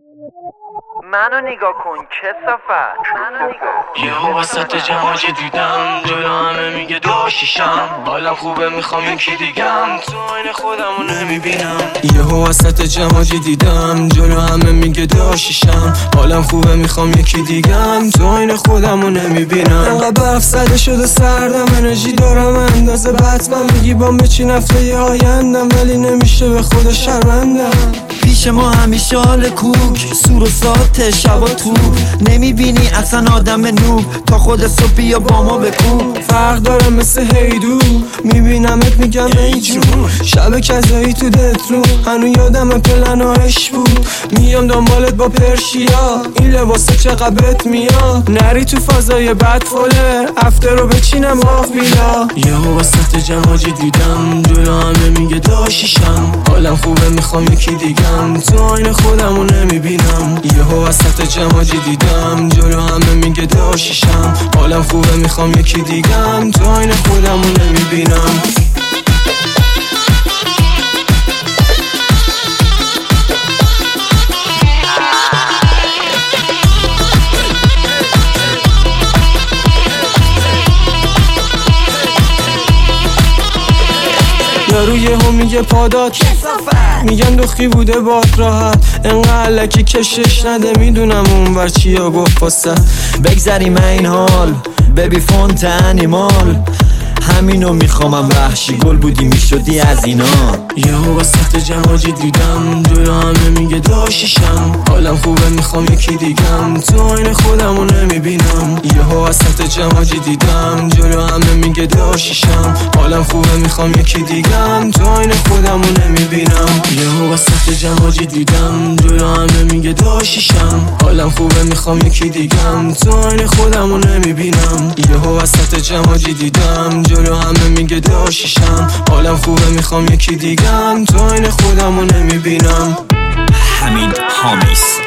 منو نگاه کن کثافت، منو نگاه. یهو وسط جماجی دیدم جلو همه میگه دو شیشم، حالم خوبه میخوام یکی دیگم، تو عین خودمو نمیبینم. یهو وسط جماجی دیدم جلو همه میگه دو شیشم، حالم خوبه میخوام یکی دیگم، تو عین خودمو نمیبینم. انقدر برف زده شده سردم، انرژی دارم اندازه بتمن، میگی بام بچین هفته آیندم، ولی نمیشه به خدا شرمندم. پیش ما همیشه حال کوک، سور و ساعت شبا تو نمیبینی اصلا آدم نوب، تا خود صبح بیا با ما بکوب. فرق داره مثل هیدو، میبینمت میگم ای جون، شب کذایی تو دترو، هنو یادم پلن و عشق بود، میام دنبالت با پرشیا، این لباسه چقدر بهت میاد، نری تو فضای بد فوله، هفته رو بچینم آف بیلا. یهو وسط جماجی دیدم جلو همه میگه داشیشم، حالم خوبه میخوام یکی دیگم، تو عین خودمو نمیبینم. یهو وسط جماجی دیدم جلو همه میگه داشیشم، حالم خوبه میخوام یکی دیگم، تو عین خودمو نمیبینم. یارو یهو میگه پادات، میگم دخی بوده باد راحت، انقدر لکی کشش نده، میدونم اون ور چیا گفت واسه. بگذریم این حال ببی فونت انیمال، همینو میخوامم وحشی گل بودی میشدی از اینا. یهو وسط جماجی دیدم جلو همه میگه داشیشم، حالم خوبه میخوام یکی دیگم، تو عین خودمو نمیبینم. یهو وسط جماجی دیدم جلو همه میگه داشیشم، حالم خوبه میخوام یکی دیگم، تو عین خودمو نمیبینم. یهو وسط جماجی دیدم جلو همه میگه داشیشم، حالم خوبه میخوام یکی دیگم، تو عین خودمو نمیبینم. یهو وسط جماجی دیدم جلو همه میگه داشیشم، حالم خوبه میخوام یکی دیگم، تو عین خودمو نمیبینم. همین هامیس.